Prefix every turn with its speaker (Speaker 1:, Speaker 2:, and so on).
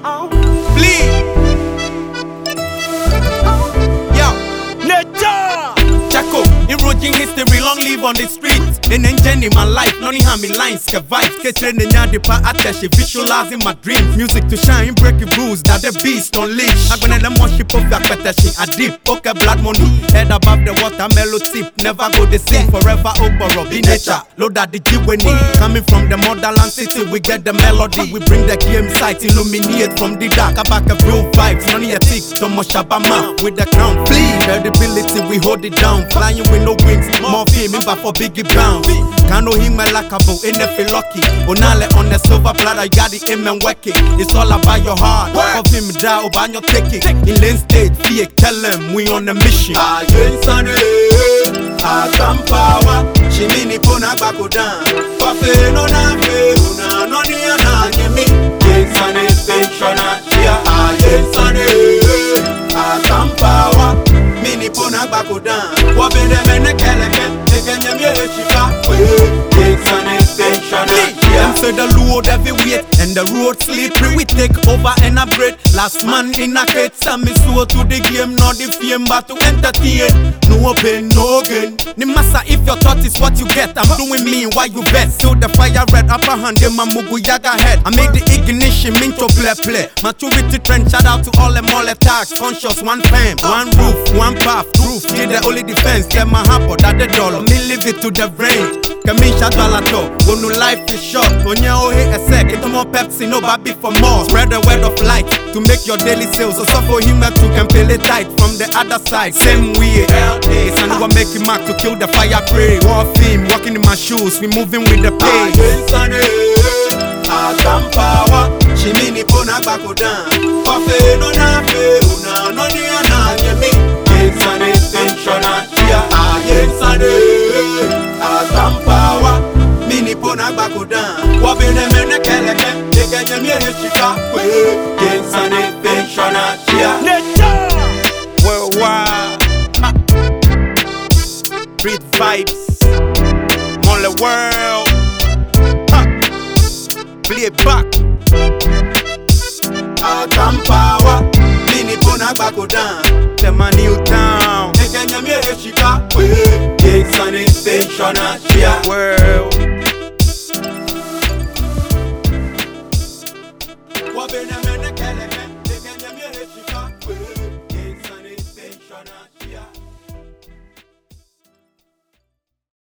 Speaker 1: Please. Yo, Nature. Chaco, eroding history, long live on the streets. In engine in my life, none of me lines, ke vibes. Ke train the nyadi pa attache, visualizing my dreams. Music to shine, breaking rules, that the beast unleash. I'm gonna let more ship of that petition. I deep, okay, blood money. Head above the water, mellow tip. Never go the same, forever over, be nature. Load at the G-Winnie. Coming from the motherland city, we get the melody. We bring the game sight, illuminate from the dark. Back a real vibes, none of your tick, so much Shabama. With the crown, flee. Credibility, we hold it down. Flying with no wings, more fame, but for Biggie Brown. Can't know him like a bow, ain't if lucky. Onale on the silver platter, you got the aim and work it. It's all about your heart. Of him down, about your ticket. In lane stage, fake, tell him we on a mission.
Speaker 2: I ain't Sunday, I come power. She mini pona bako down. Coffee no na fe, una no ni ana me. Ain't Sunday, pensioner, yeah. I ain't Sunday, I come power. Mini pona bako down. What be them in the keleke?
Speaker 1: Them say the load heavy weight and the road slippery. We take over and upgrade. Last man in a crate. Some is so to the game, not the fame, but to entertain. No pain, no gain. The massa, if your thought is what you get, I'm doing me why you bet. Still the fire red upper hand in my mugu yaga head. I made the ignition minto play. Maturity trend, shout out to all them all attacks. Conscious, one fam, one roof, one path, roof. Yeah, the only defense. Get my heart, but that the dollar. Me leave it to the rain. Kamisha Balato, go no life is short. When you hit a sec, it's more Pepsi, no baby for more. Spread the word of light to make your daily sales. So for him that you can feel it tight from the other side. Same way, it's a new make him mark to kill the fire prey. War theme, walking in my shoes, we moving with the pace.
Speaker 2: I come power, she mini pona bako down. Coffee no na fe, una no ni ana me. Ain't Sunday, pensioner, yeah. I ain't Sunday. Mini pona bako down. What be them in the keleke? They get them here in Chicago. Ain't Sunday, pensioner, yeah.
Speaker 1: Nature worldwide. Breathe vibes. On the world. Play it back.
Speaker 2: I come power. Mini pona bako down.
Speaker 1: Them a new